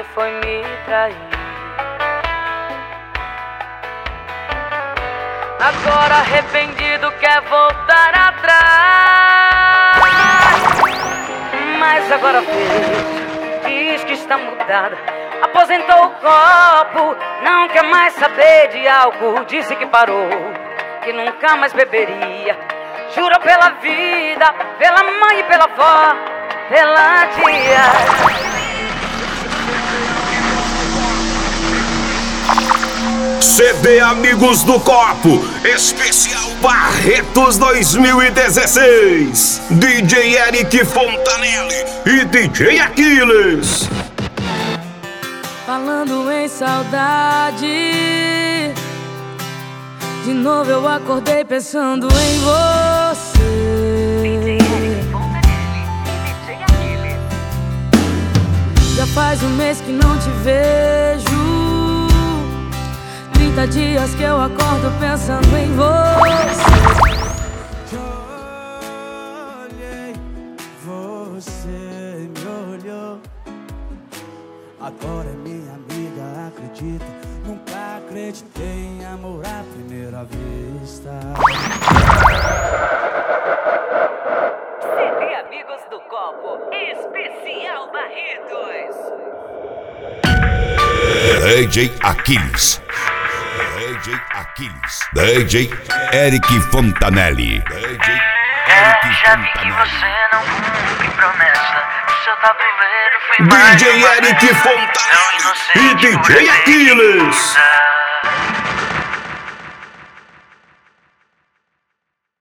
foi me trair. Agora arrependido quer voltar atrás, mas agora vejo, diz que está mudada. Aposentou o copo, não quer mais saber de álcool. Disse que parou, que nunca mais beberia. Jurou pela vida, pela mãe e pela avó, pela tia. CD Amigos do Copo, especial Barretos 2016. DJ Eric Fontanelli e DJ Aquiles. Falando em saudade, de novo eu acordei pensando em você. Já faz um mês que não te vejo, 30 dias que eu acordo pensando em você. Olhei, você me olhou. Agora é minha amiga, acredita. Nunca acreditei em amor à primeira vista. CD Amigos do Copo, especial Barretos. DJ Aquiles. DJ Aquiles. DJ Eric Fontanelli. DJ Eric Já vi que Fontanelli. você não cumpre promessa. O seu tabuleiro foi mais DJ uma Eric vez Fontanelli tão e inocente por DJ Aquiles. acreditar.